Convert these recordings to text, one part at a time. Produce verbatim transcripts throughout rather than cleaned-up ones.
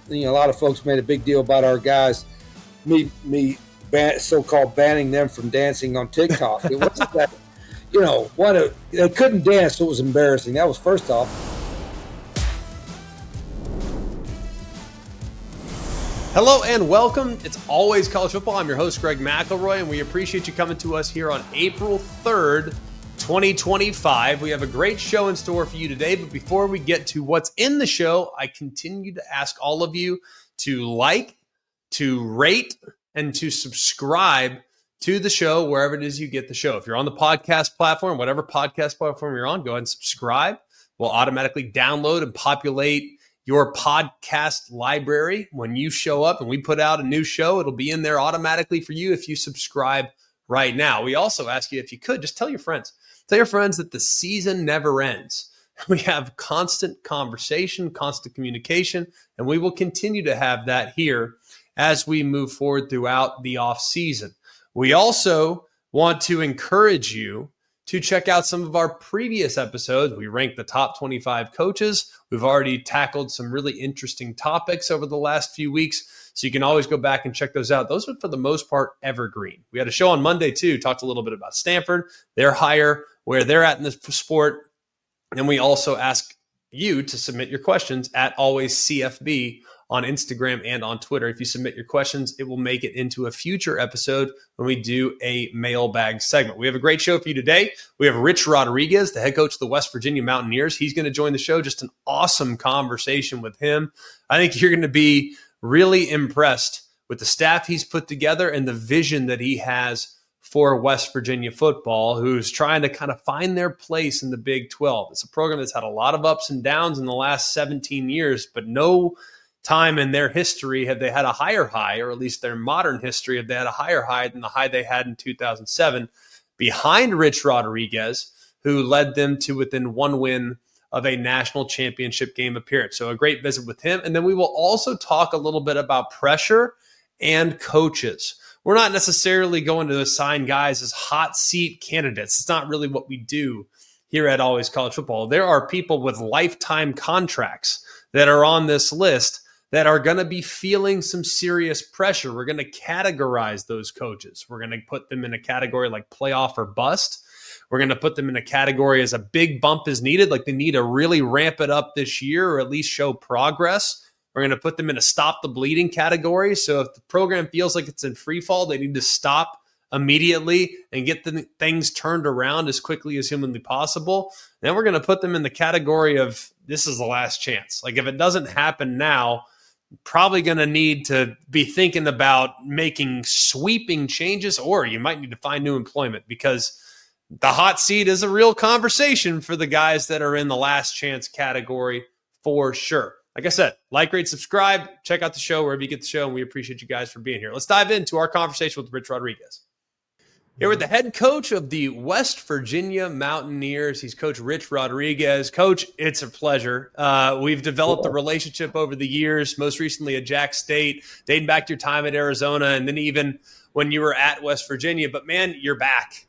you know, a lot of folks made a big deal about our guys, me, me ban- so-called banning them from dancing on TikTok. It wasn't that, you know, one of, they couldn't dance, so it was embarrassing. That was first off. Hello and welcome. It's always college football. I'm your host, Greg McElroy, and we appreciate you coming to us here on April third, twenty twenty-five. We have a great show in store for you today, but before we get to what's in the show, I continue to ask all of you to like, to rate, and to subscribe to the show wherever it is you get the show. If you're on the podcast platform, whatever podcast platform you're on, go ahead and subscribe. We'll automatically download and populate your podcast library. When you show up and we put out a new show, it'll be in there automatically for you if you subscribe right now. We also ask you, if you could, just tell your friends. Tell your friends that the season never ends. We have constant conversation, constant communication, and we will continue to have that here as we move forward throughout the off season. We also want to encourage you to check out some of our previous episodes. We ranked the top twenty-five coaches. We've already tackled some really interesting topics over the last few weeks, so you can always go back and check those out. Those are, for the most part, evergreen. We had a show on Monday, too, talked a little bit about Stanford, their hire, where they're at in the sport. And we also ask you to submit your questions at Always C F B on Instagram and on Twitter. If you submit your questions, it will make it into a future episode when we do a mailbag segment. We have a great show for you today. We have Rich Rodriguez, the head coach of the West Virginia Mountaineers. He's going to join the show. Just an awesome conversation with him. I think you're going to be really impressed with the staff he's put together and the vision that he has for West Virginia football, who's trying to kind of find their place in the Big twelve. It's a program that's had a lot of ups and downs in the last seventeen years, but no time in their history have they had a higher high, or at least their modern history have they had a higher high than the high they had in two thousand seven, behind Rich Rodriguez, who led them to within one win of a national championship game appearance. So a great visit with him. And then we will also talk a little bit about pressure and coaches. We're not necessarily going to assign guys as hot seat candidates. It's not really what we do here at Always College Football. There are people with lifetime contracts that are on this list that are going to be feeling some serious pressure. We're going to categorize those coaches. We're going to put them in a category like playoff or bust. We're going to put them in a category as a big bump is needed, like they need to really ramp it up this year or at least show progress. We're going to put them in a stop the bleeding category. So if the program feels like it's in free fall, they need to stop immediately and get the things turned around as quickly as humanly possible. Then we're going to put them in the category of this is the last chance. Like if it doesn't happen now, probably going to need to be thinking about making sweeping changes, or you might need to find new employment, because the hot seat is a real conversation for the guys that are in the last chance category for sure. Like I said, like, rate, subscribe, check out the show wherever you get the show, and we appreciate you guys for being here. Let's dive into our conversation with Rich Rodriguez. Here with the head coach of the West Virginia Mountaineers. He's Coach Rich Rodriguez. Coach, it's a pleasure. Uh, we've developed a relationship over the years, most recently at Jack State, dating back to your time at Arizona, and then even when you were at West Virginia. But, man, you're back.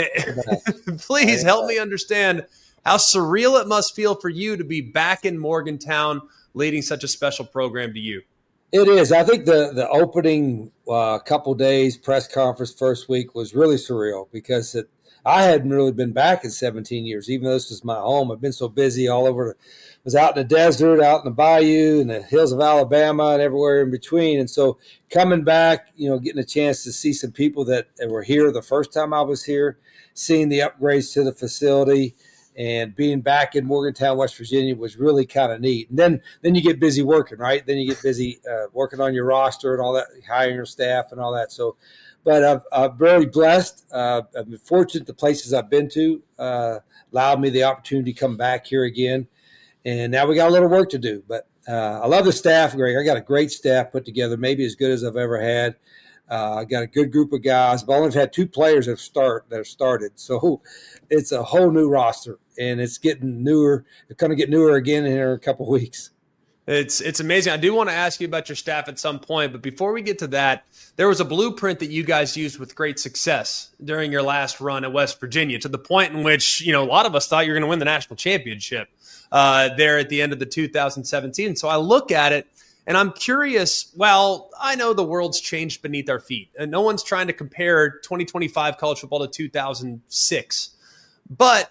Please help me understand how surreal it must feel for you to be back in Morgantown leading such a special program to you. It is. I think the, the opening uh, couple days, press conference first week was really surreal because it, I hadn't really been back in seventeen years, even though this was my home. I've been so busy all over. The, was out in the desert, out in the bayou, and the hills of Alabama, and everywhere in between. And so coming back, you know, getting a chance to see some people that were here the first time I was here, seeing the upgrades to the facility, and being back in Morgantown, West Virginia was really kind of neat. And then then you get busy working, right? Then you get busy uh, working on your roster and all that, hiring your staff and all that. So, but I've, I'm very blessed. Uh, I've been fortunate the places I've been to uh, allowed me the opportunity to come back here again. And now we got a little work to do. But uh, I love the staff, Greg. I got a great staff put together, maybe as good as I've ever had. Uh, I got a good group of guys. I've only had two players that have start that have started, so it's a whole new roster, and it's getting newer. It's going to get newer again in here in a couple of weeks. It's it's amazing. I do want to ask you about your staff at some point, but before we get to that, there was a blueprint that you guys used with great success during your last run at West Virginia, to the point in which, you know, a lot of us thought you were going to win the national championship uh, there at the end of the two thousand seventeen. So I look at it, And I'm curious, well, I know the world's changed beneath our feet, and no one's trying to compare twenty twenty-five college football to two thousand six. But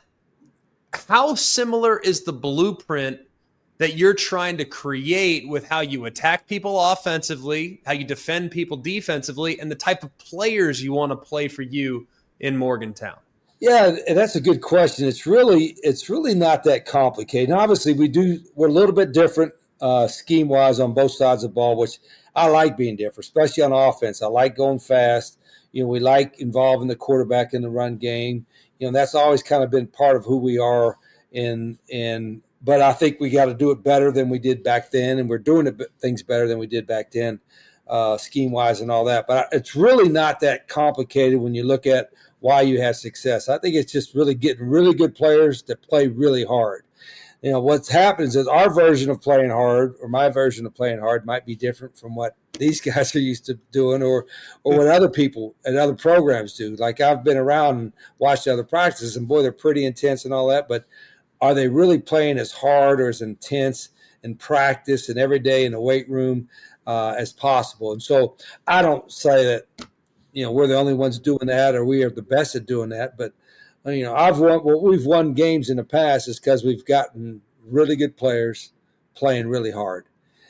how similar is the blueprint that you're trying to create with how you attack people offensively, how you defend people defensively, and the type of players you want to play for you in Morgantown? Yeah, that's a good question. It's really it's really not that complicated. And obviously, we do we're a little bit different uh, scheme wise on both sides of the ball, which I like being different, especially on offense. I like going fast. You know, we like involving the quarterback in the run game. You know, that's always kind of been part of who we are. In in but I think we got to do it better than we did back then, and we're doing it, things better than we did back then, uh, scheme wise and all that. But it's really not that complicated when you look at why you have success. I think it's just really getting really good players that play really hard. You know, what happens is our version of playing hard, or my version of playing hard, might be different from what these guys are used to doing, or or what other people and other programs do. Like, I've been around and watched other practices, and boy, they're pretty intense and all that, but are they really playing as hard or as intense in practice and every day in the weight room uh, as possible? And so I don't say that, you know, we're the only ones doing that, or we are the best at doing that. But, you know, I've won, well, we've won games in the past is because we've gotten really good players playing really hard,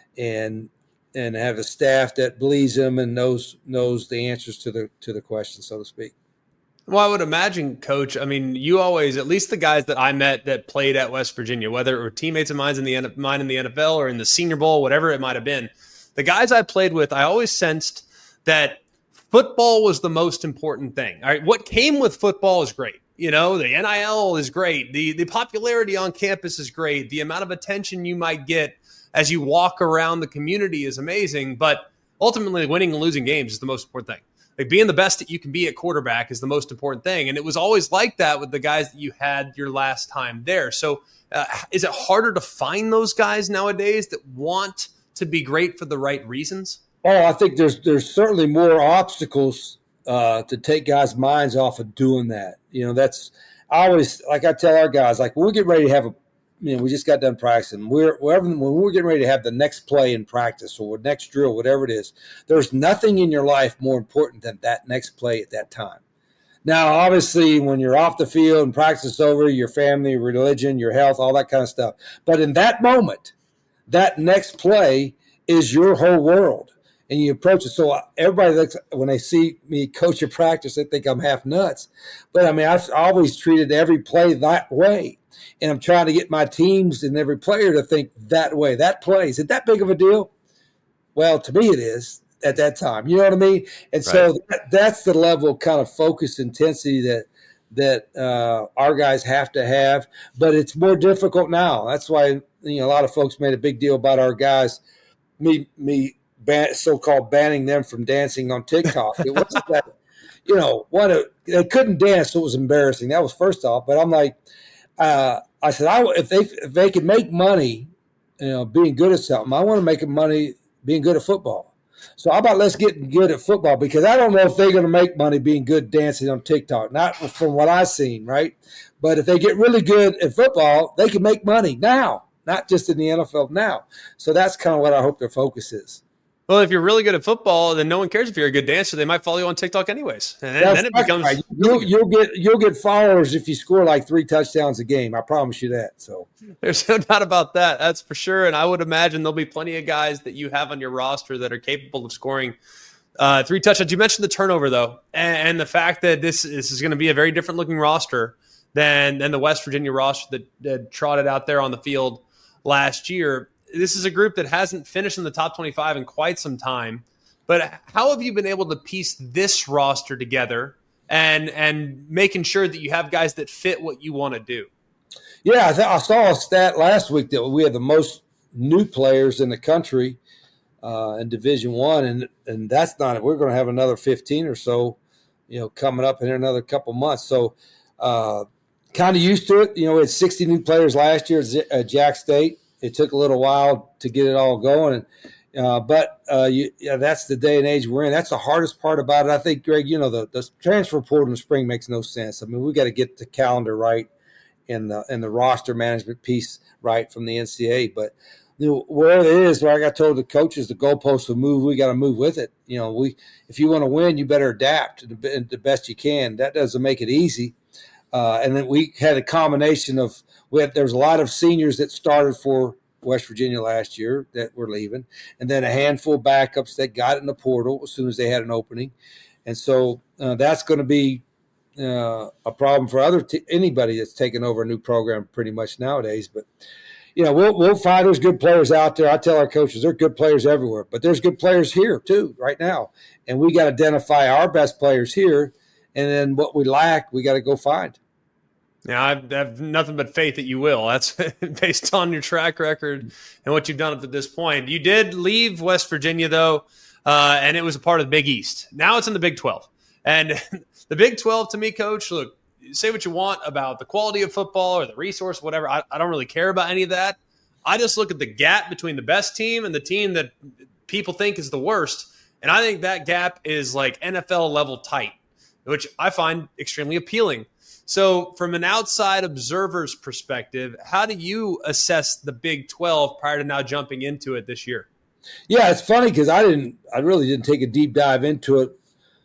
and and have a staff that believes them and knows knows the answers to the to the questions, so to speak. Well, I would imagine, Coach, I mean, you always, at least the guys that I met that played at West Virginia, whether it were teammates of mine in the mine in the N F L or in the Senior Bowl, whatever it might have been, the guys I played with, I always sensed that football was the most important thing. All right, what came with football is great. You know, the N I L is great. The the popularity on campus is great. The amount of attention you might get as you walk around the community is amazing. But ultimately, winning and losing games is the most important thing. Like, being the best that you can be at quarterback is the most important thing. And it was always like that with the guys that you had your last time there. So uh, is it harder to find those guys nowadays that want to be great for the right reasons? Oh, I think there's there's certainly more obstacles uh, to take guys' minds off of doing that. You know, that's I always, like I tell our guys, like, when we get ready to have a, you know, we just got done practicing. We're wherever, when we're getting ready to have the next play in practice or next drill, whatever it is, there's nothing in your life more important than that next play at that time. Now, obviously, when you're off the field and practice is over, your family, religion, your health, all that kind of stuff. But in that moment, that next play is your whole world. And you approach it. So everybody looks, when they see me coach a practice, they think I'm half nuts. But I mean, I've always treated every play that way. And I'm trying to get my teams and every player to think that way. That play, is it that big of a deal? Well, to me it is at that time. You know what I mean? And right. So that, that's the level of kind of focus intensity that that uh, our guys have to have. But it's more difficult now. That's why, you know, a lot of folks made a big deal about our guys, me me ban- so-called banning them from dancing on TikTok. It wasn't that, you know, one of, they couldn't dance, so it was embarrassing. That was first off. But I'm like, Uh, I said, I, if they if they could make money, you know, being good at something, I want to make money being good at football. So how about let's get good at football, because I don't know if they're going to make money being good dancing on TikTok, not from what I've seen, right? But if they get really good at football, they can make money now, not just in the N F L now. So that's kind of what I hope their focus is. Well, if you're really good at football, then no one cares if you're a good dancer. They might follow you on TikTok anyways. And then, then it becomes right. you'll, you'll get you'll get followers if you score like three touchdowns a game. I promise you that. So there's no doubt about that. That's for sure. And I would imagine there'll be plenty of guys that you have on your roster that are capable of scoring uh, three touchdowns. You mentioned the turnover, though, and, and the fact that this, this is going to be a very different looking roster than, than the West Virginia roster that, that trotted out there on the field last year. This is a group that hasn't finished in the top twenty-five in quite some time. But how have you been able to piece this roster together and and making sure that you have guys that fit what you want to do? Yeah, I, th- I saw a stat last week that we have the most new players in the country uh, in Division One, and and that's not it. We're going to have another fifteen or so, you know, coming up in another couple months. So, uh, kind of used to it. You know, we had sixty new players last year at Jack State. It took a little while to get it all going, and, uh, but uh, you, yeah, that's the day and age we're in. That's the hardest part about it. I think, Greg, you know, the, the transfer portal in the spring makes no sense. I mean, we got to get the calendar right and the and the roster management piece right from the N C double A. But you know, where it is, like I told the coaches, the goalposts will move. We got to move with it. You know, we if you want to win, you better adapt the, the best you can. That doesn't make it easy. Uh, and then we had a combination of we had, there was a lot of seniors that started for West Virginia last year that were leaving, and then a handful of backups that got in the portal as soon as they had an opening, and so uh, that's going to be uh, a problem for other t- anybody that's taking over a new program pretty much nowadays. But you know, we'll we'll find there's good players out there. I tell our coaches there are good players everywhere, but there's good players here too right now, and we got to identify our best players here, and then what we lack, we got to go find. Yeah, I have nothing but faith that you will. That's based on your track record and what you've done up to this point. You did leave West Virginia, though, uh, and it was a part of the Big East. Now it's in the Big twelve. And the Big twelve, to me, Coach, look, say what you want about the quality of football or the resource, whatever. I, I don't really care about any of that. I just look at the gap between the best team and the team that people think is the worst. And I think that gap is like N F L level tight, which I find extremely appealing. So from an outside observer's perspective, how do you assess the Big twelve prior to now jumping into it this year? Yeah, it's funny because I didn't, I really didn't take a deep dive into it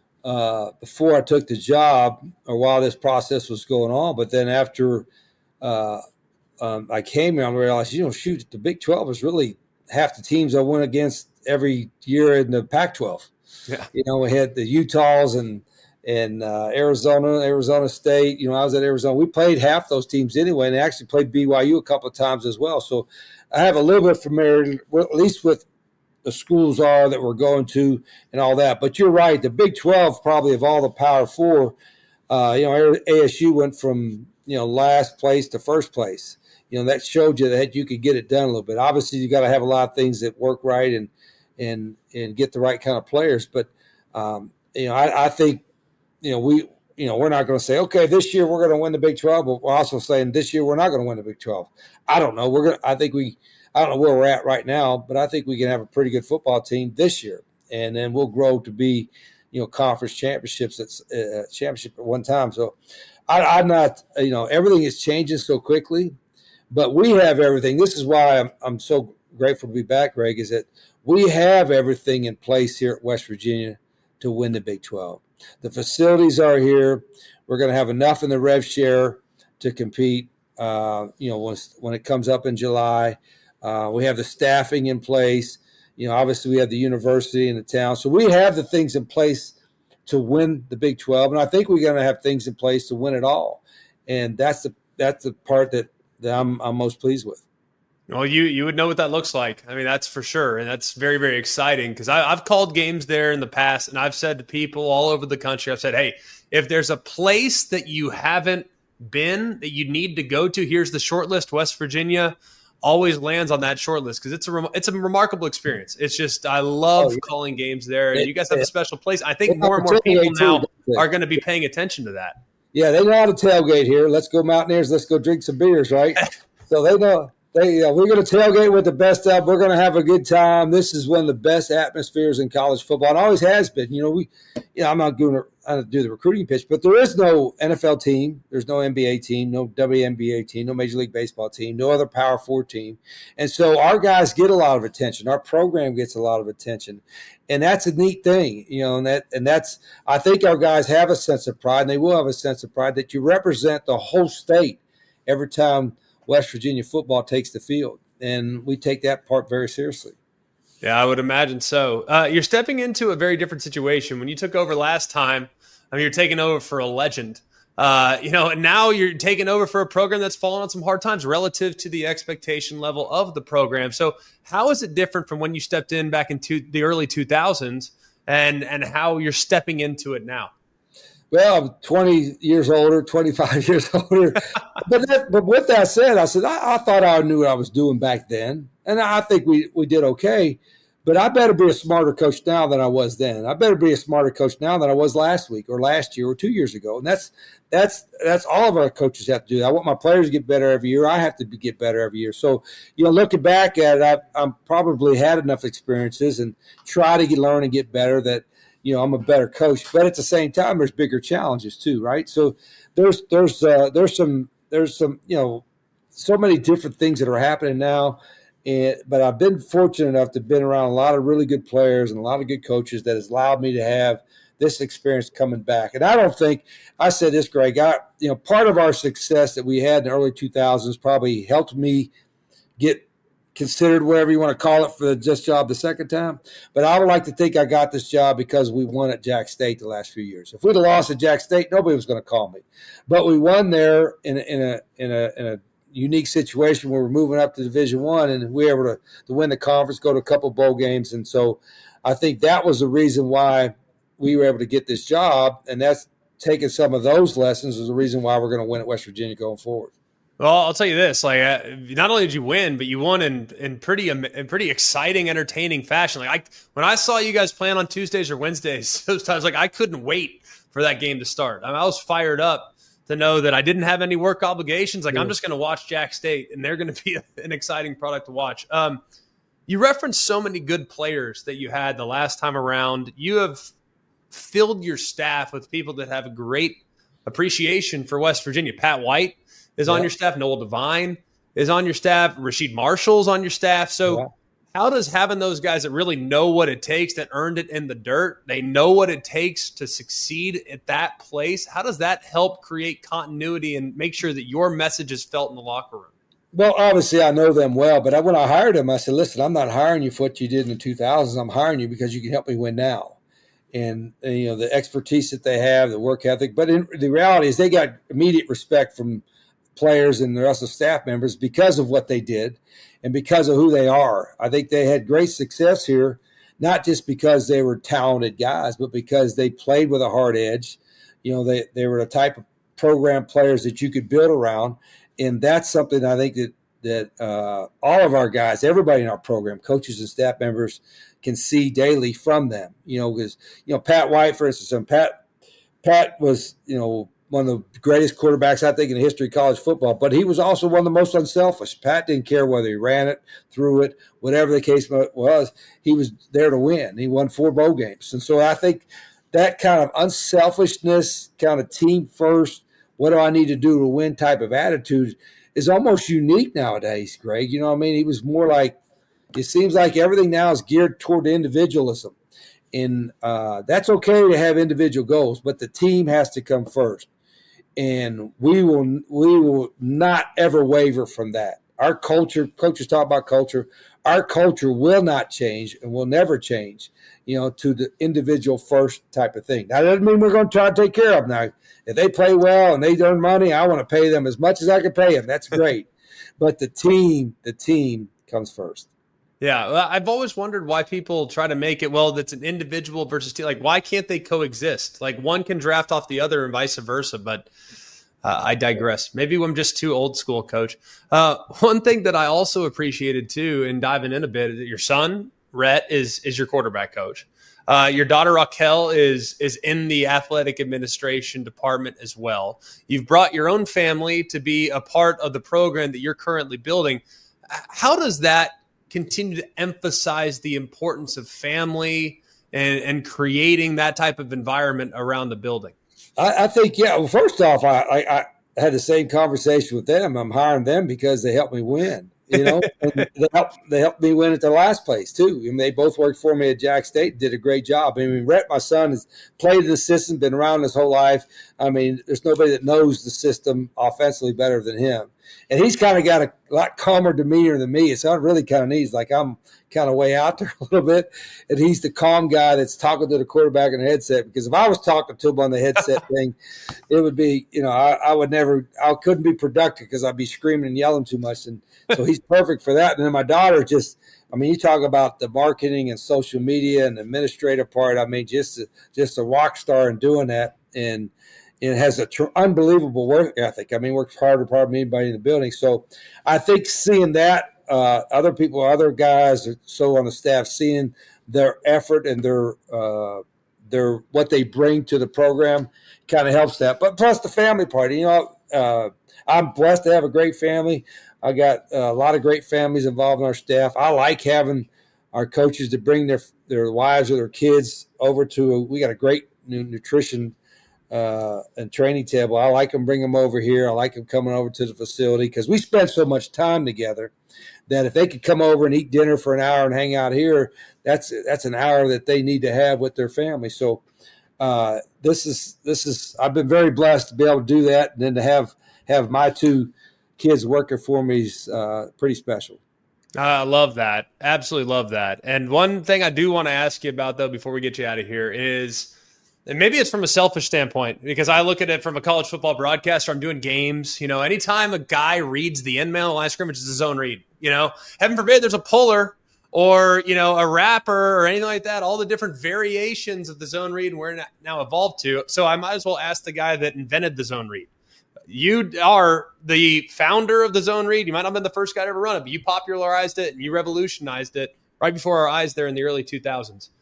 uh, before I took the job or while this process was going on. But then after uh, um, I came here, I realized, you know, shoot, the Big twelve is really half the teams I went against every year in the Pac twelve. Yeah. You know, we had the Utahs and and uh, Arizona, Arizona State. You know, I was at Arizona. We played half those teams anyway, and they actually played B Y U a couple of times as well. So I have a little bit of familiarity, at least with the schools are that we're going to and all that. But you're right, the Big twelve probably of all the Power Four, uh, you know, A S U went from, you know, last place to first place. You know, that showed you that you could get it done a little bit. Obviously, you got to have a lot of things that work right and and and get the right kind of players. But, um, you know, I, I think, you know, we, you know, we're not going to say, okay, this year we're going to win the Big twelve, but we're also saying this year we're not going to win the Big twelve. I don't know. We're going to, I think we, I don't know where we're at right now, but I think we can have a pretty good football team this year. And then we'll grow to be, you know, conference championships at uh, championship at one time. So I, I'm not, you know, everything is changing so quickly, but we have everything. This is why I'm, I'm so grateful to be back, Greg, is that we have everything in place here at West Virginia to win the Big twelve. The facilities are here. We're going to have enough in the rev share to compete, uh, you know, when, when it comes up in July. Uh, we have the staffing in place. You know, obviously we have the university in the town. So we have the things in place to win the Big twelve. And I think we're going to have things in place to win it all. And that's the that's the part that, that I'm, I'm most pleased with. Well, you you would know what that looks like. I mean, that's for sure. And that's very, very exciting because I've called games there in the past, and I've said to people all over the country, I've said, hey, if there's a place that you haven't been that you need to go to, here's the short list. West Virginia always lands on that short list because it's a, rem- it's a remarkable experience. It's just, I love oh, yeah. calling games there. And you guys have a special place. I think more and more people now are going to be paying attention to that. Yeah, they know how to tailgate here. Let's go Mountaineers. Let's go drink some beers, right? So they know. They, uh, we're going to tailgate with the best of. We're going to have a good time. This is one of the best atmospheres in college football, and always has been. You know, we, you know, I'm not doing, I don't do the recruiting pitch, but there is no N F L team. There's no N B A team, no W N B A team, no Major League Baseball team, no other Power Four team, and so our guys get a lot of attention. Our program gets a lot of attention, and that's a neat thing, you know. And that, and that's, I think our guys have a sense of pride, and they will have a sense of pride that you represent the whole state every time West Virginia football takes the field, and we take that part very seriously. Yeah, I would imagine so. Uh, you're stepping into a very different situation. When you took over last time, I mean, you're taking over for a legend, uh, you know, and now you're taking over for a program that's fallen on some hard times relative to the expectation level of the program. So how is it different from when you stepped in back into the early two thousands and, and how you're stepping into it now? Well, I'm twenty years older, twenty-five years older. but that, but with that said, I said, I, I thought I knew what I was doing back then. And I think we, we did okay. But I better be a smarter coach now than I was then. I better be a smarter coach now than I was last week or last year or two years ago. And that's that's that's all of our coaches have to do. I want my players to get better every year. I have to be, get better every year. So, you know, looking back at it, I've, I've probably had enough experiences and try to get, learn and get better that, you know, I'm a better coach, but at the same time, there's bigger challenges too, right? So there's there's uh, there's some there's some you know so many different things that are happening now, And, but I've been fortunate enough to have been around a lot of really good players and a lot of good coaches that has allowed me to have this experience coming back. And I don't think I said this, Greg. I, you know, part of our success that we had in the early two thousands probably helped me get considered, whatever you want to call it, for this job the second time. But I would like to think I got this job because we won at Jack State the last few years. If we'd have lost at Jack State, nobody was going to call me. But we won there in a, in a in a in a unique situation where we're moving up to Division One, and we were able to, to win the conference, go to a couple bowl games, and so I think that was the reason why we were able to get this job, and that's taking some of those lessons is the reason why we're going to win at West Virginia going forward. Well, I'll tell you this: like, uh, not only did you win, but you won in in pretty in pretty exciting, entertaining fashion. Like, I when I saw you guys playing on Tuesdays or Wednesdays, those times, like, I couldn't wait for that game to start. I mean, I was fired up to know that I didn't have any work obligations. Like, yeah. I'm just going to watch Jack State, and they're going to be an exciting product to watch. Um, you referenced so many good players that you had the last time around. You have filled your staff with people that have a great appreciation for West Virginia. Pat White is yeah. on your staff. Noel Devine is on your staff. Rasheed Marshall's on your staff. So yeah. how does having those guys that really know what it takes, that earned it in the dirt, they know what it takes to succeed at that place, how does that help create continuity and make sure that your message is felt in the locker room? Well, obviously I know them well, but when I hired them, I said, listen, I'm not hiring you for what you did in the two thousands. I'm hiring you because you can help me win now. And, and you know, the expertise that they have, the work ethic. But in, the reality is they got immediate respect from players and the rest of the staff members because of what they did and because of who they are. I think they had great success here, not just because they were talented guys, but because they played with a hard edge. You know, they, they were the type of program players that you could build around. And that's something I think that, that uh, all of our guys, everybody in our program, coaches and staff members, can see daily from them. You know, because, you know, Pat White, for instance, and Pat, Pat was, you know, one of the greatest quarterbacks, I think, in the history of college football, but he was also one of the most unselfish. Pat didn't care whether he ran it, threw it, whatever the case was. He was there to win. He won four bowl games. And so I think that kind of unselfishness, kind of team first, what do I need to do to win type of attitude is almost unique nowadays, Greg. You know what I mean? He was more like, it seems like everything now is geared toward individualism. And uh, that's okay to have individual goals, but the team has to come first. And we will we will not ever waver from that. Our culture, coaches talk about culture, our culture will not change and will never change, you know, to the individual first type of thing. That doesn't mean we're going to try to take care of them. Now, if they play well and they earn money, I want to pay them as much as I can pay them. That's great. But the team, the team comes first. Yeah, well, I've always wondered why people try to make it, well, that's an individual versus team. Like, why can't they coexist? Like, one can draft off the other and vice versa, but uh, I digress. Maybe I'm just too old school, Coach. Uh, one thing that I also appreciated, too, in diving in a bit, your son, Rhett, is is your quarterback coach. Uh, your daughter, Raquel, is is in the athletic administration department as well. You've brought your own family to be a part of the program that you're currently building. How does that continue to emphasize the importance of family and, and creating that type of environment around the building? I, I think, yeah, well, first off, I, I, I had the same conversation with them. I'm hiring them because they helped me win, you know, and they helped, they helped me win at the last place too. I mean, they both worked for me at Jack State, did a great job. I mean, Rhett, my son, has played in the system, been around his whole life. I mean, there's nobody that knows the system offensively better than him. And he's kind of got a lot calmer demeanor than me. It's really kind of neat. It's like I'm kind of way out there a little bit. And he's the calm guy that's talking to the quarterback in the headset. Because if I was talking to him on the headset thing, it would be, you know, I, I would never, I couldn't be productive because I'd be screaming and yelling too much. And so he's perfect for that. And then my daughter just, I mean, you talk about the marketing and social media and the administrative part. I mean, just, just a rock star in doing that. And, and has an tr- unbelievable work ethic. I mean, works harder probably than anybody in the building. So I think seeing that, uh, other people, other guys, so on the staff, seeing their effort and their uh, their what they bring to the program kind of helps that. But plus the family part, you know, uh, I'm blessed to have a great family. I got a lot of great families involved in our staff. I like having our coaches to bring their their wives or their kids over to. A, we got a great new nutrition Uh, and training table. I like them, bring them over here. I like them coming over to the facility because we spend so much time together that if they could come over and eat dinner for an hour and hang out here, that's that's an hour that they need to have with their family. So uh, this is this is I've been very blessed to be able to do that, and then to have have my two kids working for me is uh, pretty special. I love that. Absolutely love that. And one thing I do want to ask you about, though, before we get you out of here is, and maybe it's from a selfish standpoint, because I look at it from a college football broadcaster. I'm doing games. You know, anytime a guy reads the end man on the line of scrimmage, it's a zone read. You know, heaven forbid there's a puller or, you know, a wrapper or anything like that, all the different variations of the zone read we're now evolved to. So I might as well ask the guy that invented the zone read. You are the founder of the zone read. You might not have been the first guy to ever run it, but you popularized it and you revolutionized it right before our eyes there in the early two thousands.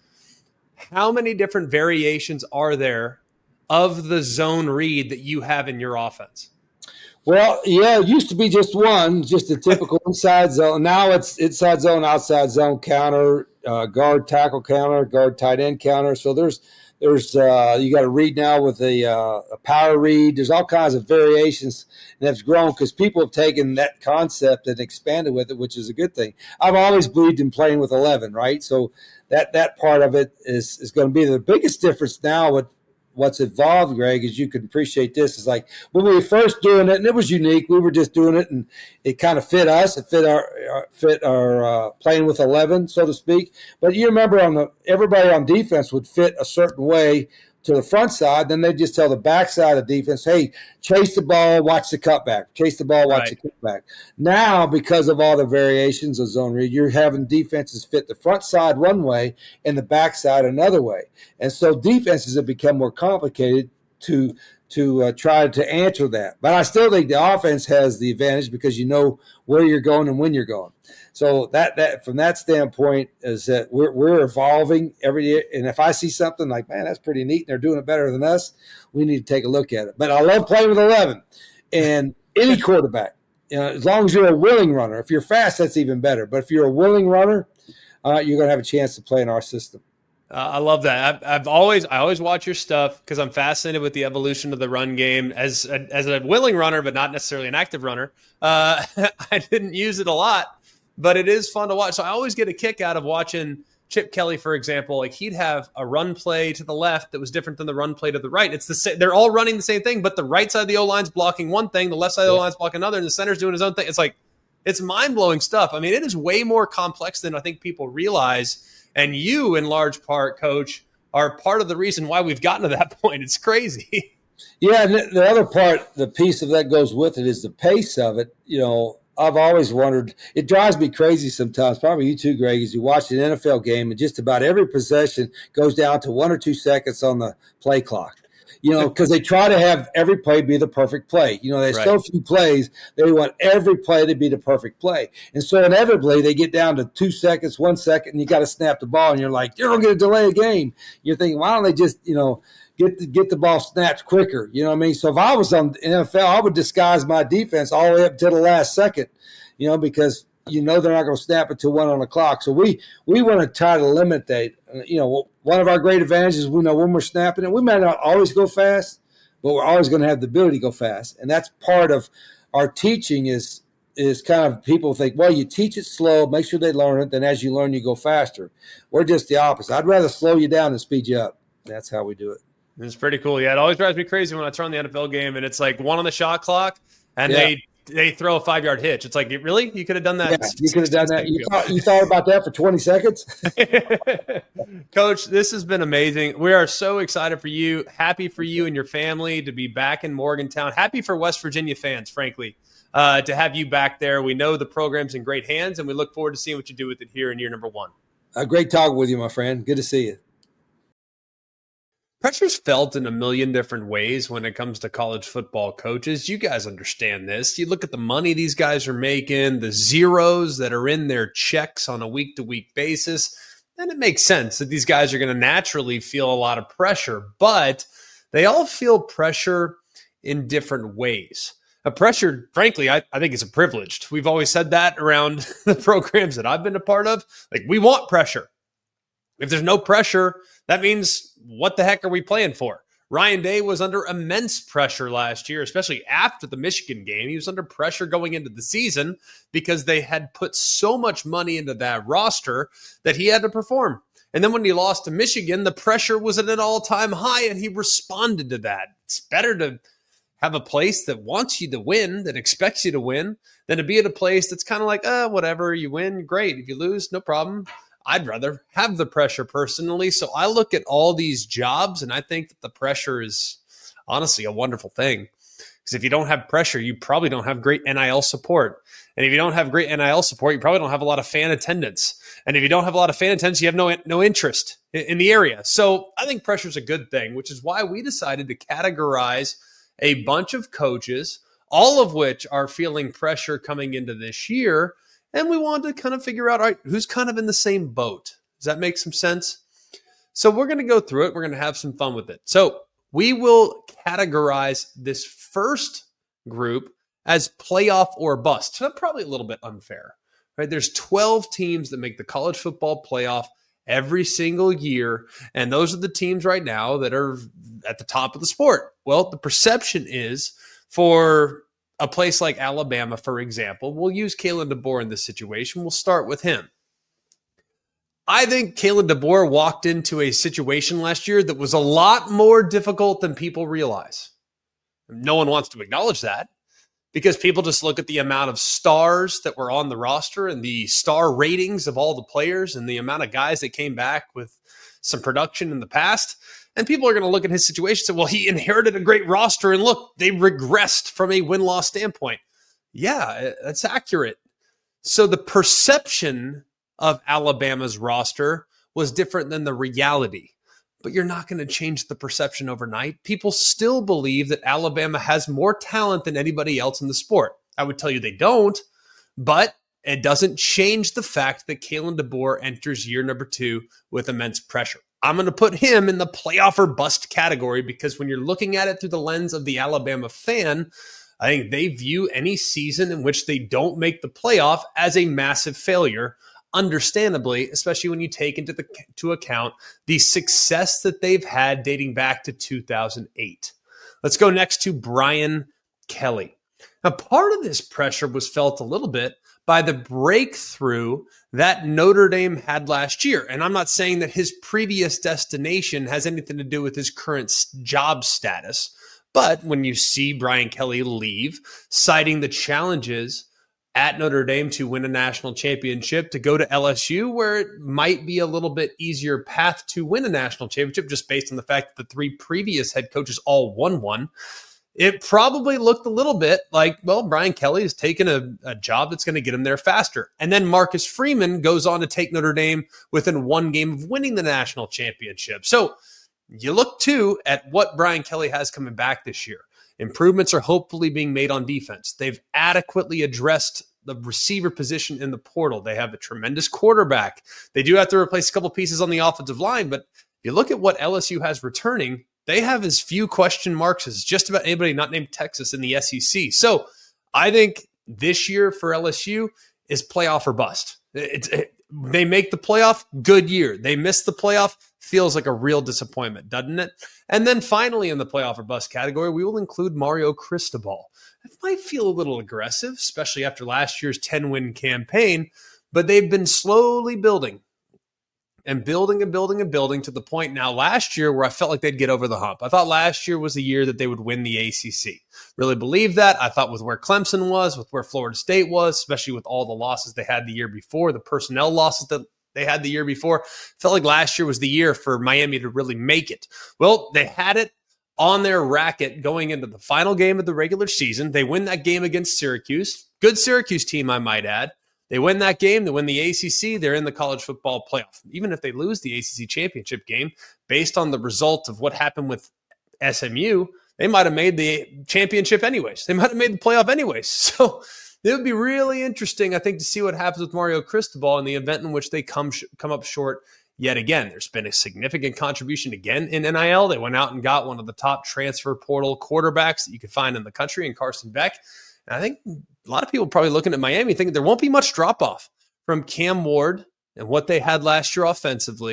How many different variations are there of the zone read that you have in your offense? Well, yeah, it used to be just one, just a typical inside zone. Now it's inside zone, outside zone counter, uh, guard tackle counter, guard tight end counter. So there's There's uh, you got to read now with a, uh, a power read. There's all kinds of variations, and that's grown because people have taken that concept and expanded with it, which is a good thing. I've always believed in playing with eleven, right? So that that part of it is is going to be the biggest difference now. With what's evolved, Greg, as you can appreciate this, is like when we were first doing it, and it was unique. We were just doing it, and it kind of fit us. It fit our, our fit our uh, playing with eleven, so to speak. But you remember, on the everybody on defense would fit a certain way to the front side. Then they just tell the back side of defense, "Hey, chase the ball, watch the cutback. Chase the ball, watch right. the cutback." Now, because of all the variations of zone read, you're having defenses fit the front side one way and the back side another way. And so defenses have become more complicated to to uh, try to answer that. But I still think the offense has the advantage because you know where you're going and when you're going. So that that from that standpoint is that we're we're evolving every year. And if I see something like, man, that's pretty neat, and they're doing it better than us, we need to take a look at it. But I love playing with eleven, and any quarterback, you know, as long as you're a willing runner. If you're fast, that's even better. But if you're a willing runner, uh, you're going to have a chance to play in our system. Uh, I love that. I've, I've always, I always watch your stuff because I'm fascinated with the evolution of the run game as a, as a willing runner, but not necessarily an active runner. Uh, I didn't use it a lot, but it is fun to watch. So I always get a kick out of watching Chip Kelly, for example. Like he'd have a run play to the left that was different than the run play to the right. It's the same. They're all running the same thing, but the right side of the O-line's blocking one thing, the left side of the O-line's blocking another, and the center's doing his own thing. It's like, it's mind-blowing stuff. I mean, it is way more complex than I think people realize. And you, in large part, Coach, are part of the reason why we've gotten to that point. It's crazy. Yeah, and the other part, the piece of that goes with it is the pace of it. You know, I've always wondered, it drives me crazy sometimes, probably you too, Greg, as you watch an N F L game and just about every possession goes down to one or two seconds on the play clock. You know, because they try to have every play be the perfect play. You know, there's right. so few plays, they want every play to be the perfect play. And so inevitably they get down to two seconds, one second, and you got to snap the ball, and you're like, you're going to delay a game. You're thinking, why don't they just, you know, get the, get the ball snapped quicker? You know what I mean? So if I was on the N F L, I would disguise my defense all the way up to the last second, you know, because you know they're not going to snap it to one on the clock. So we we want to try to limit that. You know, one of our great advantages, we know when we're snapping it, we may not always go fast, but we're always going to have the ability to go fast. And that's part of our teaching is is kind of people think, well, you teach it slow, make sure they learn it, then as you learn, you go faster. We're just the opposite. I'd rather slow you down than speed you up. That's how we do it. It's pretty cool. Yeah, it always drives me crazy when I turn on the N F L game and it's like one on the shot clock and yeah. they – they throw a five-yard hitch. It's like, really? You could have done that. Yeah, you could have done that. You thought, you thought about that for twenty seconds? Coach, this has been amazing. We are so excited for you, happy for you and your family to be back in Morgantown, happy for West Virginia fans, frankly, uh, to have you back there. We know the program's in great hands, and we look forward to seeing what you do with it here in year number one. Uh, great talking with you, my friend. Good to see you. Pressure's felt in a million different ways when it comes to college football coaches. You guys understand this. You look at the money these guys are making, the zeros that are in their checks on a week-to-week basis, and it makes sense that these guys are going to naturally feel a lot of pressure, but they all feel pressure in different ways. A pressure, frankly, I, I think is a privilege. We've always said that around the programs that I've been a part of. Like, we want pressure. If there's no pressure, that means what the heck are we playing for, Ryan Day was under immense pressure last year, especially after the Michigan game. He was under pressure going into the season because they had put so much money into that roster that he had to perform. And then when he lost to Michigan, the pressure was at an all-time high, and he responded to that. It's better to have a place that wants you to win, that expects you to win, than to be at a place that's kind of like, uh, whatever, you win, great. If you lose, no problem. I'd rather have the pressure personally. So I look at all these jobs, and I think that the pressure is honestly a wonderful thing. Because if you don't have pressure, you probably don't have great N I L support. And if you don't have great N I L support, you probably don't have a lot of fan attendance. And if you don't have a lot of fan attendance, you have no, no interest in, in the area. So I think pressure is a good thing, which is why we decided to categorize a bunch of coaches, all of which are feeling pressure coming into this year. And we wanted to kind of figure out, all right, who's kind of in the same boat? Does that make some sense? So we're going to go through it. We're going to have some fun with it. So we will categorize this first group as playoff or bust. So that's probably a little bit unfair, right? There's twelve teams that make the college football playoff every single year. And those are the teams right now that are at the top of the sport. Well, the perception is for a place like Alabama, for example, we'll use Kalen DeBoer in this situation. We'll start with him. I think Kalen DeBoer walked into a situation last year that was a lot more difficult than people realize. No one wants to acknowledge that because people just look at the amount of stars that were on the roster and the star ratings of all the players and the amount of guys that came back with some production in the past. And people are going to look at his situation and say, well, he inherited a great roster, and look, they regressed from a win-loss standpoint. Yeah, that's accurate. So the perception of Alabama's roster was different than the reality. But you're not going to change the perception overnight. People still believe that Alabama has more talent than anybody else in the sport. I would tell you they don't, but it doesn't change the fact that Kalen DeBoer enters year number two with immense pressure. I'm going to put him in the playoff or bust category because when you're looking at it through the lens of the Alabama fan, I think they view any season in which they don't make the playoff as a massive failure, understandably, especially when you take into the, to account the success that they've had dating back to two thousand eight. Let's go next to Brian Kelly. Now, part of this pressure was felt a little bit by the breakthrough that Notre Dame had last year. And I'm not saying that his previous destination has anything to do with his current job status. But when you see Brian Kelly leave, citing the challenges at Notre Dame to win a national championship, to go to L S U, where it might be a little bit easier path to win a national championship, just based on the fact that the three previous head coaches all won one, it probably looked a little bit like, well, Brian Kelly has taken a, a job that's going to get him there faster. And then Marcus Freeman goes on to take Notre Dame within one game of winning the national championship. So you look, too, at what Brian Kelly has coming back this year. Improvements are hopefully being made on defense. They've adequately addressed the receiver position in the portal. They have a tremendous quarterback. They do have to replace a couple pieces on the offensive line, but if you look at what L S U has returning, they have as few question marks as just about anybody not named Texas in the S E C. So I think this year for L S U is playoff or bust. It's, it, they make the playoff, good year. They miss the playoff, feels like a real disappointment, doesn't it? And then finally in the playoff or bust category, we will include Mario Cristobal. It might feel a little aggressive, especially after last year's ten-win campaign, but they've been slowly building. And building and building and building to the point now last year where I felt like they'd get over the hump. I thought last year was the year that they would win the A C C. Really believed that. I thought with where Clemson was, with where Florida State was, especially with all the losses they had the year before, the personnel losses that they had the year before, felt like last year was the year for Miami to really make it. Well, they had it on their racket going into the final game of the regular season. They win that game against Syracuse. Good Syracuse team, I might add. They win that game, they win the A C C, they're in the college football playoff. Even if they lose the A C C championship game, based on the result of what happened with S M U, they might have made the championship anyways. They might have made the playoff anyways. So it would be really interesting, I think, to see what happens with Mario Cristobal in the event in which they come sh- come up short yet again. There's been a significant contribution again in N I L. They went out and got one of the top transfer portal quarterbacks that you could find in the country in Carson Beck. And I think a lot of people probably looking at Miami thinking there won't be much drop-off from Cam Ward and what they had last year offensively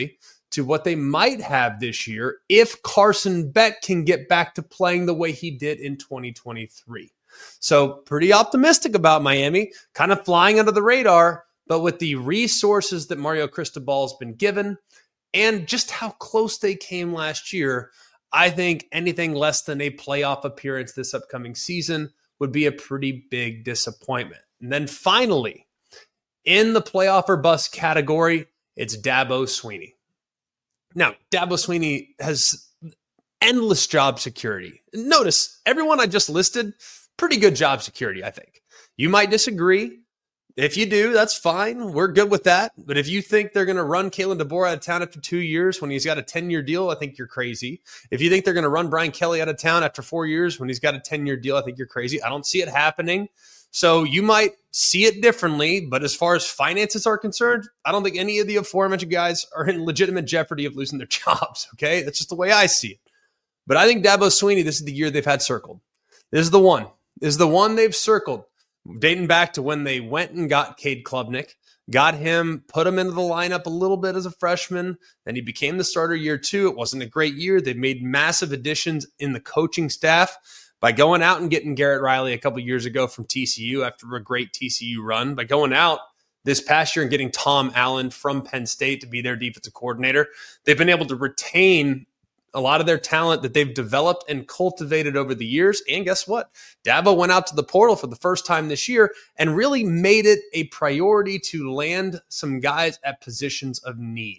to what they might have this year if Carson Beck can get back to playing the way he did in twenty twenty-three. So pretty optimistic about Miami, kind of flying under the radar, but with the resources that Mario Cristobal has been given and just how close they came last year, I think anything less than a playoff appearance this upcoming season would be a pretty big disappointment. And then finally, in the playoff or bust category, it's Dabo Swinney. Now, Dabo Swinney has endless job security. Notice, everyone I just listed, pretty good job security, I think. You might disagree. If you do, that's fine. We're good with that. But if you think they're going to run Kalen DeBoer out of town after two years when he's got a ten-year deal, I think you're crazy. If you think they're going to run Brian Kelly out of town after four years when he's got a ten-year deal, I think you're crazy. I don't see it happening. So you might see it differently, but as far as finances are concerned, I don't think any of the aforementioned guys are in legitimate jeopardy of losing their jobs, okay? That's just the way I see it. But I think Dabo Swinney, this is the year they've had circled. This is the one. This is the one they've circled, dating back to when they went and got Cade Klubnik, got him, put him into the lineup a little bit as a freshman, then he became the starter year two. It wasn't a great year. They've made massive additions in the coaching staff by going out and getting Garrett Riley a couple years ago from T C U after a great T C U run, by going out this past year and getting Tom Allen from Penn State to be their defensive coordinator. They've been able to retain a lot of their talent that they've developed and cultivated over the years. And guess what? Dabo went out to the portal for the first time this year and really made it a priority to land some guys at positions of need.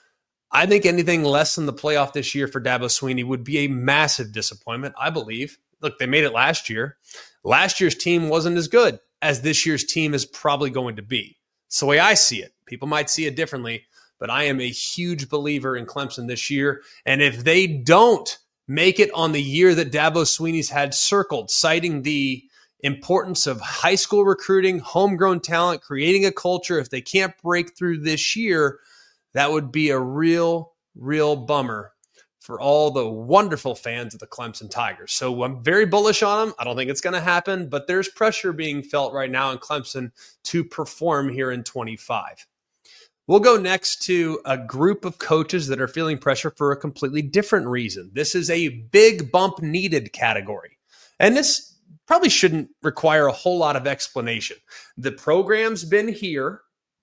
I think anything less than the playoff this year for Dabo Swinney would be a massive disappointment, I believe. Look, they made it last year. Last year's team wasn't as good as this year's team is probably going to be. It's the way I see it. People might see it differently, but I am a huge believer in Clemson this year. And if they don't make it on the year that Dabo Swinney's had circled, citing the importance of high school recruiting, homegrown talent, creating a culture, if they can't break through this year, that would be a real, real bummer for all the wonderful fans of the Clemson Tigers. So I'm very bullish on them. I don't think it's going to happen, but there's pressure being felt right now in Clemson to perform here in twenty-five. We'll go next to a group of coaches that are feeling pressure for a completely different reason. This is a big bump needed category. And this probably shouldn't require a whole lot of explanation. The program's been here.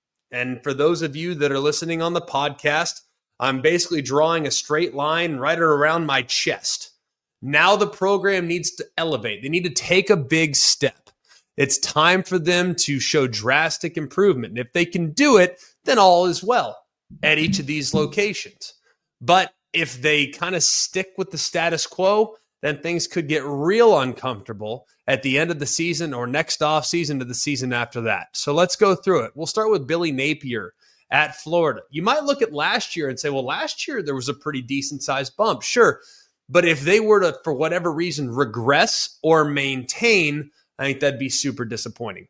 And for those of you that are listening on the podcast, I'm basically drawing a straight line right around my chest. Now the program needs to elevate. They need to take a big step. It's time for them to show drastic improvement. And if they can do it, then all is well at each of these locations. But if they kind of stick with the status quo, then things could get real uncomfortable at the end of the season or next offseason to the season after that. So let's go through it. We'll start with Billy Napier at Florida. You might look at last year and say, well, last year there was a pretty decent sized bump. Sure. But if they were to, for whatever reason, regress or maintain, I think that'd be super disappointing.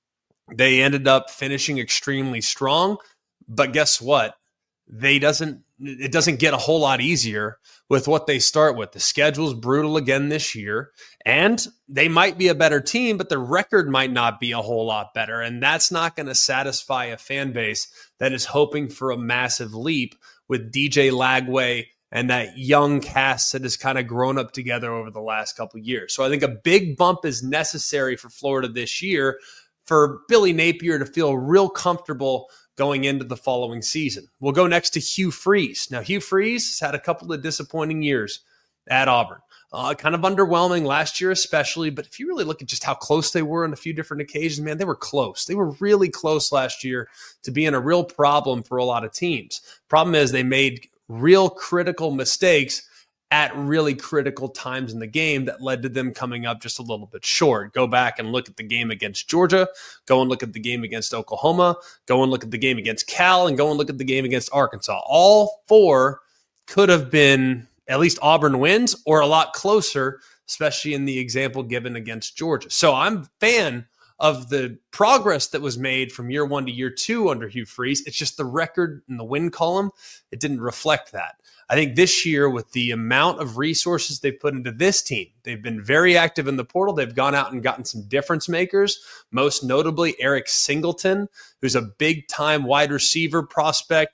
They ended up finishing extremely strong, but guess what? They doesn't, it doesn't get a whole lot easier with what they start with. The schedule's brutal again this year, and they might be a better team, but the record might not be a whole lot better. And that's not going to satisfy a fan base that is hoping for a massive leap with D J Lagway and that young cast that has kind of grown up together over the last couple of years. So I think a big bump is necessary for Florida this year for Billy Napier to feel real comfortable going into the following season. We'll go next to Hugh Freeze. Now, Hugh Freeze has had a couple of disappointing years at Auburn. Uh, kind of underwhelming last year especially, but if you really look at just how close they were on a few different occasions, man, they were close. They were really close last year to being a real problem for a lot of teams. Problem is they made real critical mistakes at really critical times in the game that led to them coming up just a little bit short. Go back and look at the game against Georgia, go and look at the game against Oklahoma, go and look at the game against Cal, and go and look at the game against Arkansas. All four could have been at least Auburn wins or a lot closer, especially in the example given against Georgia. So I'm a fan of the progress that was made from year one to year two under Hugh Freeze. It's just the record in the win column, it didn't reflect that. I think this year, with the amount of resources they've put into this team, they've been very active in the portal. They've gone out and gotten some difference makers, most notably Eric Singleton, who's a big-time wide receiver prospect,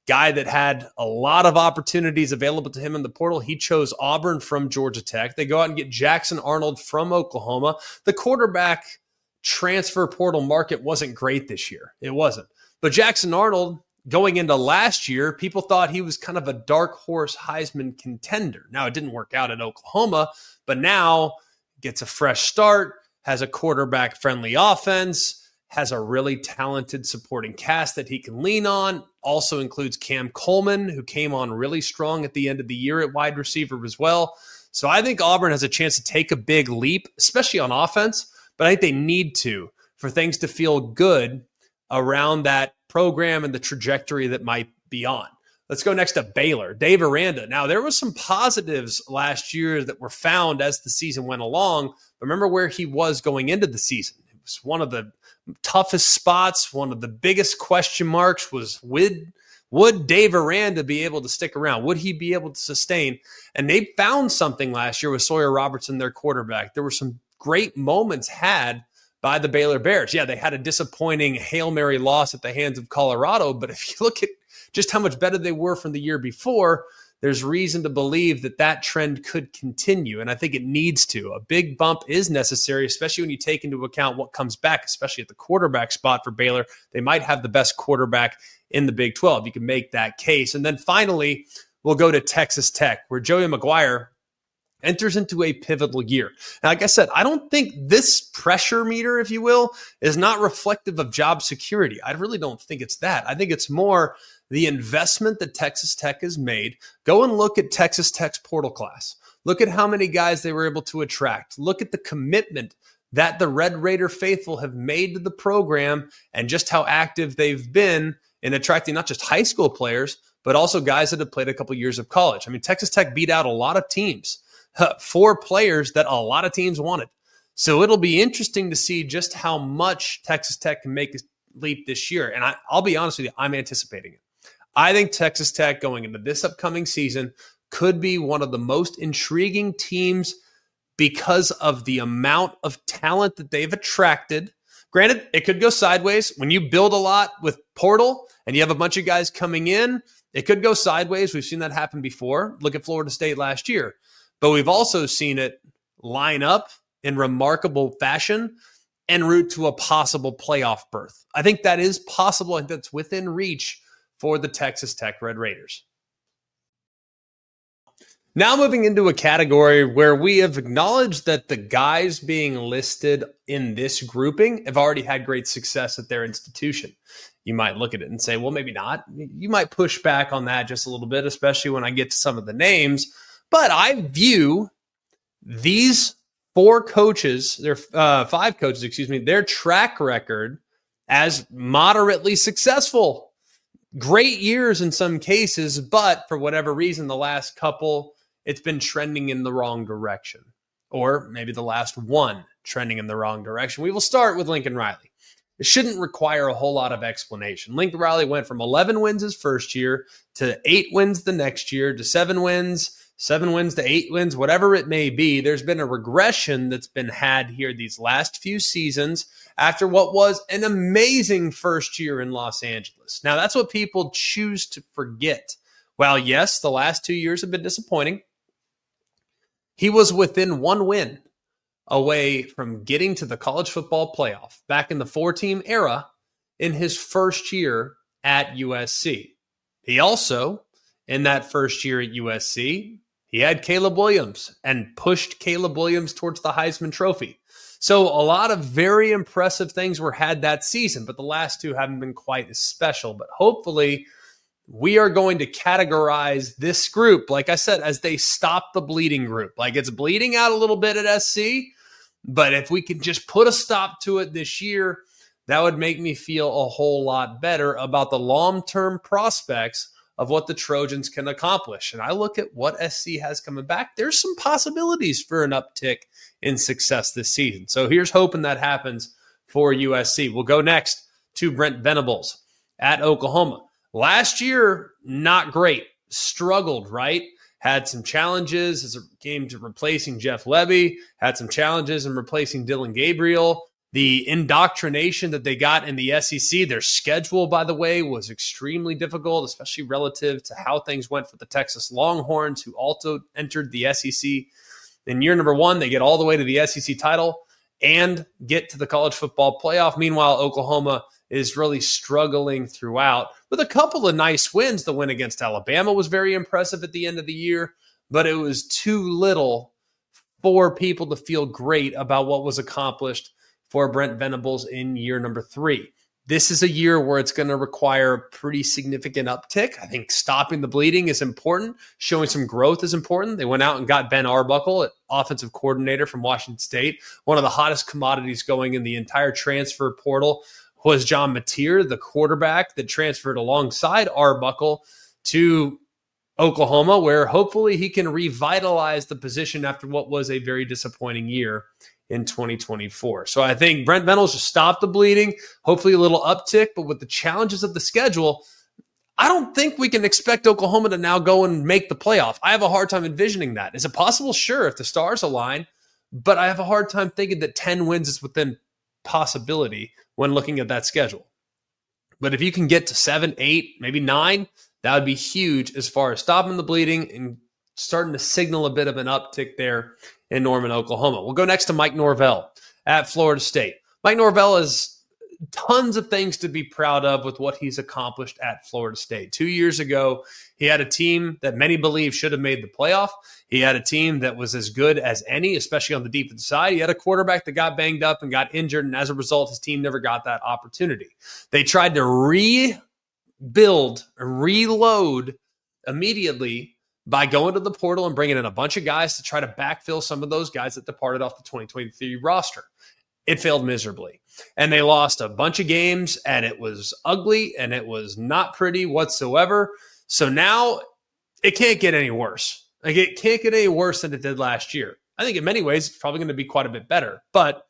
guy that had a lot of opportunities available to him in the portal. He chose Auburn from Georgia Tech. They go out and get Jackson Arnold from Oklahoma. The quarterback transfer portal market wasn't great this year. It wasn't. But Jackson Arnold, going into last year, people thought he was kind of a dark horse Heisman contender. Now, it didn't work out at Oklahoma, but now gets a fresh start, has a quarterback-friendly offense, has a really talented supporting cast that he can lean on. Also includes Cam Coleman, who came on really strong at the end of the year at wide receiver as well. So I think Auburn has a chance to take a big leap, especially on offense, but I think they need to for things to feel good around that program and the trajectory that might be on. Let's go next to Baylor. Dave Aranda. Now, there was some positives last year that were found as the season went along. Remember where he was going into the season. It was one of the toughest spots. One of the biggest question marks was, would, would Dave Aranda be able to stick around? Would he be able to sustain? And they found something last year with Sawyer Robertson, their quarterback. There were some great moments had by the Baylor Bears. Yeah, they had a disappointing Hail Mary loss at the hands of Colorado, but if you look at just how much better they were from the year before, there's reason to believe that that trend could continue, and I think it needs to. A big bump is necessary, especially when you take into account what comes back, especially at the quarterback spot for Baylor. They might have the best quarterback in the Big twelve. You can make that case. And then finally, we'll go to Texas Tech, where Joey McGuire enters into a pivotal year. Now, like I said, I don't think this pressure meter, if you will, is not reflective of job security. I really don't think it's that. I think it's more the investment that Texas Tech has made. Go and look at Texas Tech's portal class. Look at how many guys they were able to attract. Look at the commitment that the Red Raider faithful have made to the program and just how active they've been in attracting not just high school players, but also guys that have played a couple years of college. I mean, Texas Tech beat out a lot of teams. Four players that a lot of teams wanted. So it'll be interesting to see just how much Texas Tech can make a leap this year. And I, I'll be honest with you, I'm anticipating it. I think Texas Tech going into this upcoming season could be one of the most intriguing teams because of the amount of talent that they've attracted. Granted, it could go sideways. When you build a lot with portal and you have a bunch of guys coming in, it could go sideways. We've seen that happen before. Look at Florida State last year. But we've also seen it line up in remarkable fashion en route to a possible playoff berth. I think that is possible. I think that's within reach for the Texas Tech Red Raiders. Now moving into a category where we have acknowledged that the guys being listed in this grouping have already had great success at their institution. You might look at it and say, well, maybe not. You might push back on that just a little bit, especially when I get to some of the names. But I view these four coaches, their uh, five coaches, excuse me, their track record as moderately successful. Great years in some cases, but for whatever reason, the last couple, it's been trending in the wrong direction. Or maybe the last one trending in the wrong direction. We will start with Lincoln Riley. It shouldn't require a whole lot of explanation. Lincoln Riley went from eleven wins his first year to eight wins the next year to seven wins. Seven wins to eight wins, whatever it may be. There's been a regression that's been had here these last few seasons after what was an amazing first year in Los Angeles. Now, that's what people choose to forget. While, yes, the last two years have been disappointing, he was within one win away from getting to the college football playoff back in the four-team era in his first year at U S C. He also, in that first year at U S C, he had Caleb Williams and pushed Caleb Williams towards the Heisman Trophy. So a lot of very impressive things were had that season, but the last two haven't been quite as special. But hopefully we are going to categorize this group, like I said, as they stop the bleeding group. Like it's bleeding out a little bit at S C, but if we could just put a stop to it this year, that would make me feel a whole lot better about the long-term prospects of what the Trojans can accomplish. And I look at what S C has coming back. There's some possibilities for an uptick in success this season. So here's hoping that happens for U S C. We'll go next to Brent Venables at Oklahoma. Last year, not great. Struggled, right? Had some challenges as it came to replacing Jeff Lebby. Had some challenges in replacing Dylan Gabriel. the indoctrination that they got in the S E C. Their schedule, by the way, was extremely difficult, especially relative to how things went for the Texas Longhorns, who also entered the S E C in year number one. They get all the way to the S E C title and get to the college football playoff. Meanwhile, Oklahoma is really struggling throughout with a couple of nice wins. The win against Alabama was very impressive at the end of the year, but it was too little for people to feel great about what was accomplished for Brent Venables in year number three. This is a year where it's going to require a pretty significant uptick. I think stopping the bleeding is important. Showing some growth is important. They went out and got Ben Arbuckle, offensive coordinator from Washington State. One of the hottest commodities going in the entire transfer portal was John Mateer, the quarterback that transferred alongside Arbuckle to Oklahoma, where hopefully he can revitalize the position after what was a very disappointing year in twenty twenty-four. So I think Brent Venables just stopped the bleeding, hopefully a little uptick, but with the challenges of the schedule, I don't think we can expect Oklahoma to now go and make the playoff. I have a hard time envisioning that. Is it possible? Sure, if the stars align, but I have a hard time thinking that ten wins is within possibility when looking at that schedule. But if you can get to seven, eight, maybe nine, that would be huge as far as stopping the bleeding and starting to signal a bit of an uptick there in Norman, Oklahoma. We'll go next to Mike Norvell at Florida State. Mike Norvell has tons of things to be proud of with what he's accomplished at Florida State. Two years ago, he had a team that many believe should have made the playoff. He had a team that was as good as any, especially on the defensive side. He had a quarterback that got banged up and got injured, and as a result, his team never got that opportunity. They tried to rebuild, reload immediately by going to the portal and bringing in a bunch of guys to try to backfill some of those guys that departed off the twenty twenty-three roster. It failed miserably. And they lost a bunch of games, and it was ugly, and it was not pretty whatsoever. So now it can't get any worse. Like, it can't get any worse than it did last year. I think in many ways it's probably going to be quite a bit better, but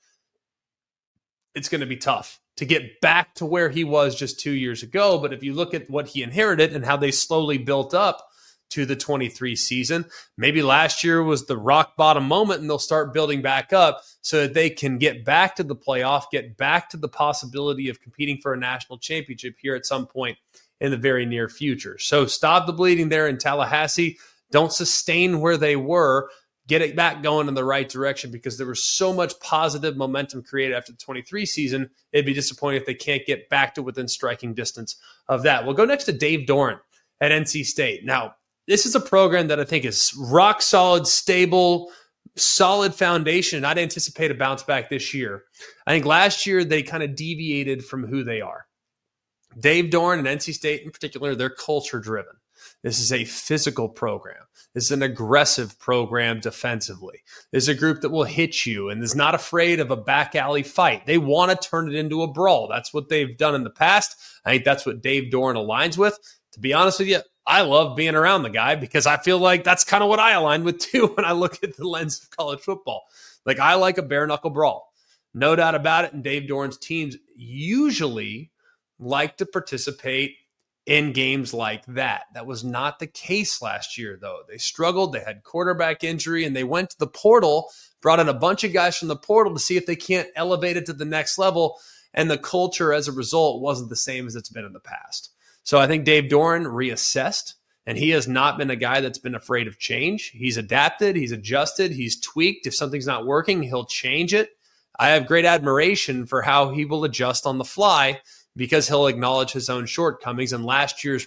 it's going to be tough to get back to where he was just two years ago. But if you look at what he inherited and how they slowly built up to the twenty-three season, maybe last year was the rock bottom moment, and they'll start building back up so that they can get back to the playoff, get back to the possibility of competing for a national championship here at some point in the very near future. So stop the bleeding there in Tallahassee. Don't sustain where they were. Get it back going in the right direction, because there was so much positive momentum created after the twenty-three season. It'd be disappointing if they can't get back to within striking distance of that. We'll go next to Dave Doeren at N C State. Now, this is a program that I think is rock solid, stable, solid foundation. I'd anticipate a bounce back this year. I think last year they kind of deviated from who they are. Dave Doeren and N C State in particular, they're culture driven. This is a physical program. This is an aggressive program defensively. This is a group that will hit you and is not afraid of a back alley fight. They want to turn it into a brawl. That's what they've done in the past. I think that's what Dave Doeren aligns with. To be honest with you, I love being around the guy, because I feel like that's kind of what I align with too when I look at the lens of college football. Like, I like a bare knuckle brawl. No doubt about it. And Dave Doeren's teams usually like to participate in games like that. That was not the case last year, though. They struggled. They had quarterback injury, and they went to the portal, brought in a bunch of guys from the portal to see if they can't elevate it to the next level. And the culture as a result wasn't the same as it's been in the past. So I think Dave Doeren reassessed, and he has not been a guy that's been afraid of change. He's adapted, he's adjusted, he's tweaked. If something's not working, he'll change it. I have great admiration for how he will adjust on the fly, because he'll acknowledge his own shortcomings. And last year's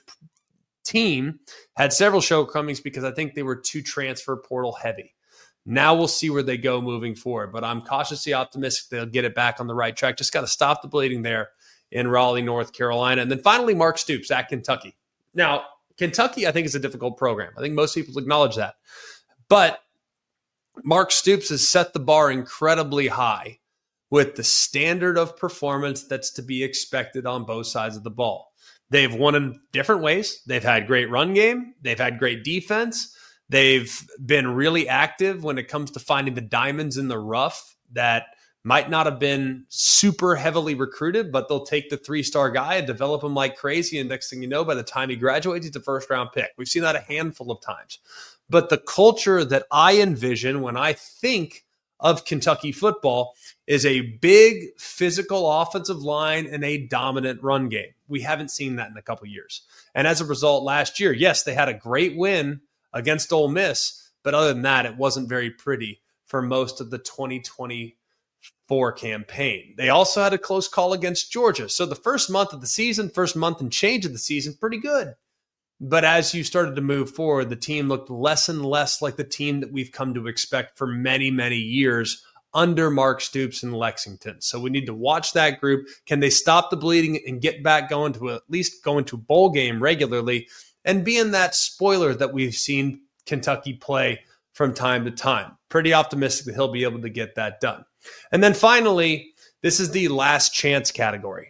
team had several shortcomings because I think they were too transfer portal heavy. Now we'll see where they go moving forward, but I'm cautiously optimistic they'll get it back on the right track. Just got to stop the bleeding there in Raleigh, North Carolina. And then finally, Mark Stoops at Kentucky. Now, Kentucky, I think, is a difficult program. I think most people acknowledge that. But Mark Stoops has set the bar incredibly high with the standard of performance that's to be expected on both sides of the ball. They've won in different ways. They've had great run game. They've had great defense. They've been really active when it comes to finding the diamonds in the rough that might not have been super heavily recruited, but they'll take the three-star guy and develop him like crazy. And next thing you know, by the time he graduates, he's a first-round pick. We've seen that a handful of times. But the culture that I envision when I think of Kentucky football is a big physical offensive line and a dominant run game. We haven't seen that in a couple years. And as a result, last year, yes, they had a great win against Ole Miss, but other than that, it wasn't very pretty for most of the twenty twenty-four campaign. They also had a close call against Georgia. So the first month of the season, first month and change of the season, pretty good. But as you started to move forward, the team looked less and less like the team that we've come to expect for many, many years under Mark Stoops in Lexington. So we need to watch that group. Can they stop the bleeding and get back going to at least going to a bowl game regularly and be in that spoiler that we've seen Kentucky play from time to time? Pretty optimistic that he'll be able to get that done. And then finally, this is the last chance category.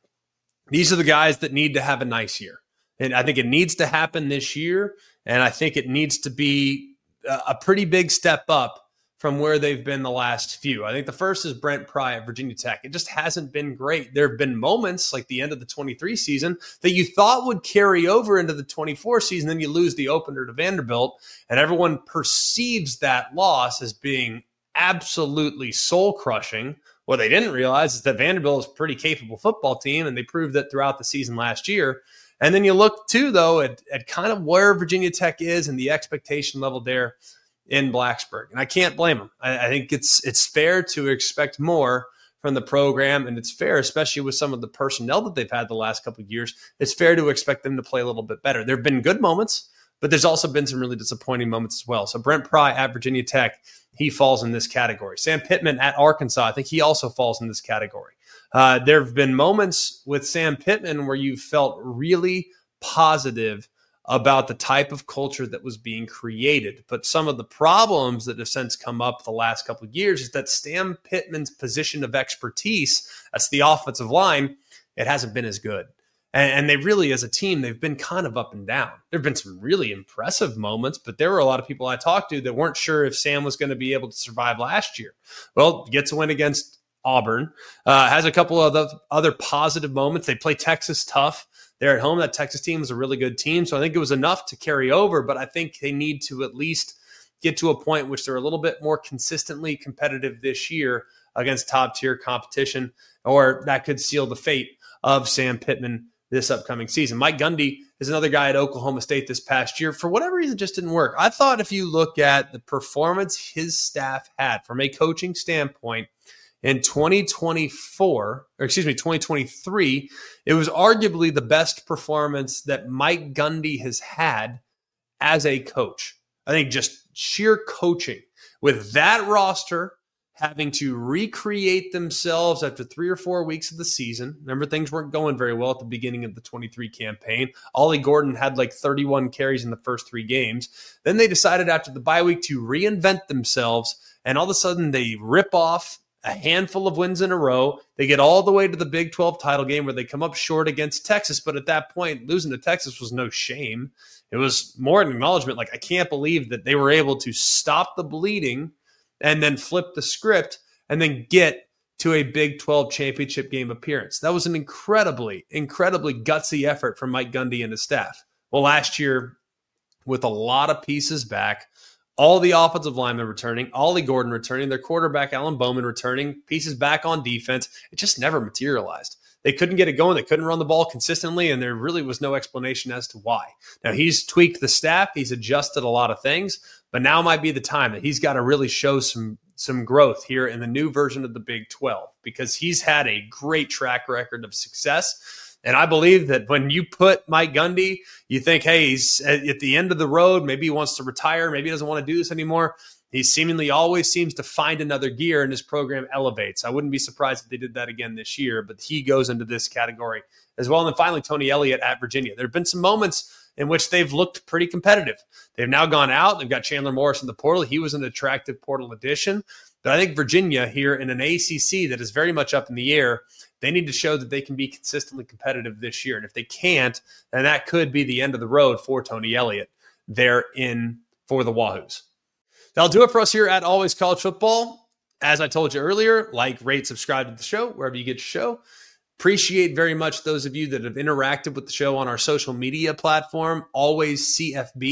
These are the guys that need to have a nice year. And I think it needs to happen this year. And I think it needs to be a pretty big step up from where they've been the last few. I think the first is Brent Pry at Virginia Tech. It just hasn't been great. There have been moments like the end of the twenty-three season that you thought would carry over into the twenty-four season. Then you lose the opener to Vanderbilt, and everyone perceives that loss as being absolutely soul-crushing. What they didn't realize is that Vanderbilt is a pretty capable football team, and they proved that throughout the season last year. And then you look, too, though, at, at kind of where Virginia Tech is and the expectation level there in Blacksburg. And I can't blame them. I, I think it's it's fair to expect more from the program, and it's fair, especially with some of the personnel that they've had the last couple of years, it's fair to expect them to play a little bit better. There have been good moments, but there's also been some really disappointing moments as well. So Brent Pry at Virginia Tech, he falls in this category. Sam Pittman at Arkansas, I think he also falls in this category. Uh, there have been moments with Sam Pittman where you felt really positive about the type of culture that was being created. But some of the problems that have since come up the last couple of years is that Sam Pittman's position of expertise, that's the offensive line, it hasn't been as good. And, and they really, as a team, they've been kind of up and down. There have been some really impressive moments, but there were a lot of people I talked to that weren't sure if Sam was going to be able to survive last year. Well, gets a win against Auburn, uh, has a couple of the other positive moments. They play Texas tough. They're at home. That Texas team is a really good team. So I think it was enough to carry over, but I think they need to at least get to a point in which they're a little bit more consistently competitive this year against top-tier competition, or that could seal the fate of Sam Pittman this upcoming season. Mike Gundy is another guy at Oklahoma State this past year. For whatever reason, it just didn't work. I thought if you look at the performance his staff had from a coaching standpoint, in twenty twenty-four, or excuse me, twenty twenty-three, it was arguably the best performance that Mike Gundy has had as a coach. I think just sheer coaching with that roster having to recreate themselves after three or four weeks of the season. Remember, things weren't going very well at the beginning of the twenty-three campaign. Ollie Gordon had like thirty-one carries in the first three games. Then they decided after the bye week to reinvent themselves, and all of a sudden they rip off a handful of wins in a row. They get all the way to the Big twelve title game where they come up short against Texas. But at that point, losing to Texas was no shame. It was more an acknowledgement. Like, I can't believe that they were able to stop the bleeding and then flip the script and then get to a Big twelve championship game appearance. That was an incredibly, incredibly gutsy effort from Mike Gundy and his staff. Well, last year, with a lot of pieces back, all the offensive linemen returning, Ollie Gordon returning, their quarterback, Alan Bowman, returning, pieces back on defense. It just never materialized. They couldn't get it going. They couldn't run the ball consistently, and there really was no explanation as to why. Now, he's tweaked the staff. He's adjusted a lot of things, but now might be the time that he's got to really show some, some growth here in the new version of the Big twelve, because he's had a great track record of success. And I believe that when you put Mike Gundy, you think, hey, he's at the end of the road. Maybe he wants to retire. Maybe he doesn't want to do this anymore. He seemingly always seems to find another gear, and his program elevates. I wouldn't be surprised if they did that again this year, but he goes into this category as well. And then finally, Tony Elliott at Virginia. There have been some moments in which they've looked pretty competitive. They've now gone out. They've got Chandler Morris in the portal. He was an attractive portal addition. But I think Virginia here in an A C C that is very much up in the air, they need to show that they can be consistently competitive this year. And if they can't, then that could be the end of the road for Tony Elliott there in for the Wahoos. That'll do it for us here at Always College Football. As I told you earlier, like, rate, subscribe to the show, wherever you get your show. Appreciate very much those of you that have interacted with the show on our social media platform, Always C F B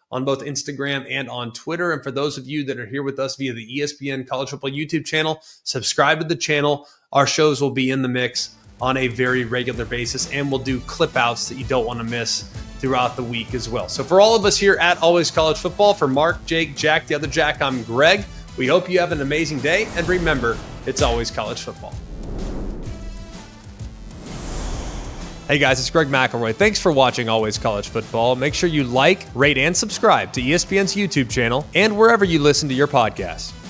on both Instagram and on Twitter. And for those of you that are here with us via the E S P N College Football YouTube channel, subscribe to the channel. Our shows will be in the mix on a very regular basis, and we'll do clip outs that you don't want to miss throughout the week as well. So for all of us here at Always College Football, for Mark, Jake, Jack, the other Jack, I'm Greg. We hope you have an amazing day, and remember, it's always college football. Hey guys, it's Greg McElroy. Thanks for watching Always College Football. Make sure you like, rate, and subscribe to E S P N's YouTube channel and wherever you listen to your podcasts.